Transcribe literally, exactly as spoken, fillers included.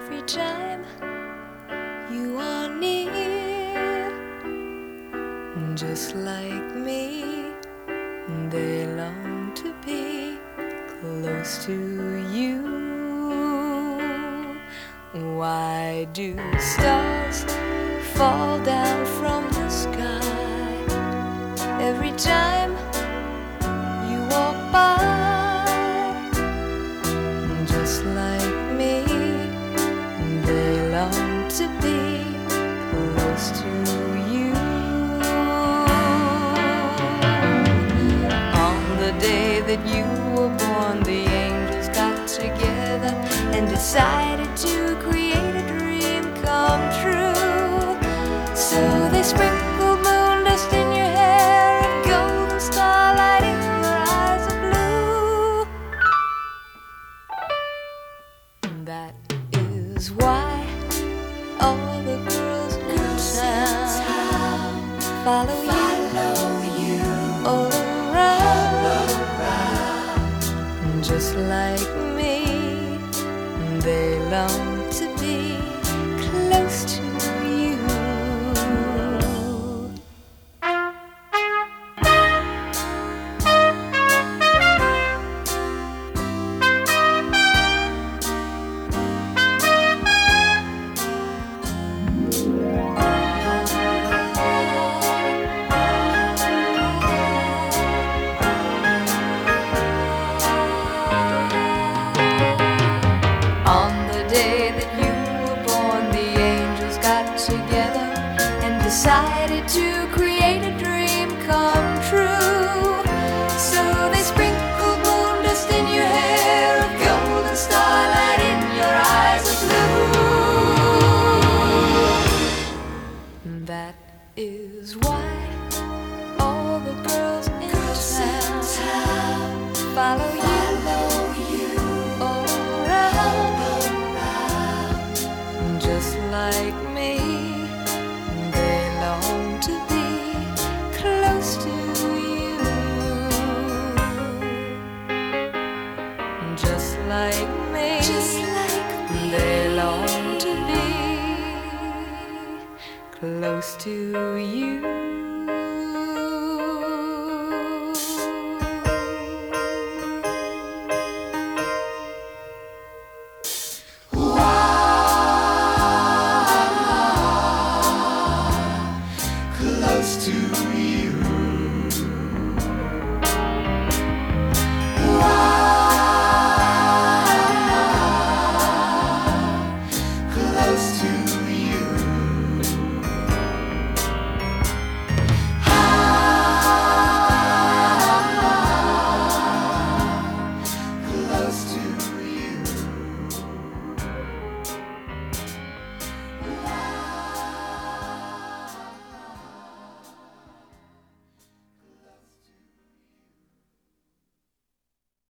every time you are near. Just like me, they long to be close to you. Why do stars fall down from the sky every time you walk by? Just like me, they long to be close to you. On the day that you were born, the angels got together and decided to create a dream come true. So they sprinkled moon dust in your hair and golden starlight in your eyes of blue. That is why all the girls in town follow you all around. Just like me, they long to be close to you. On the day that you were born, the angels got together and decided to create a dream come true. So they sprinkled moon dust in your hair, of golden starlight in your eyes of blue. That is why all the girls in town follow you all around. Just like me, they long to be close to you. Just like me, Just like me. They long to be close to you.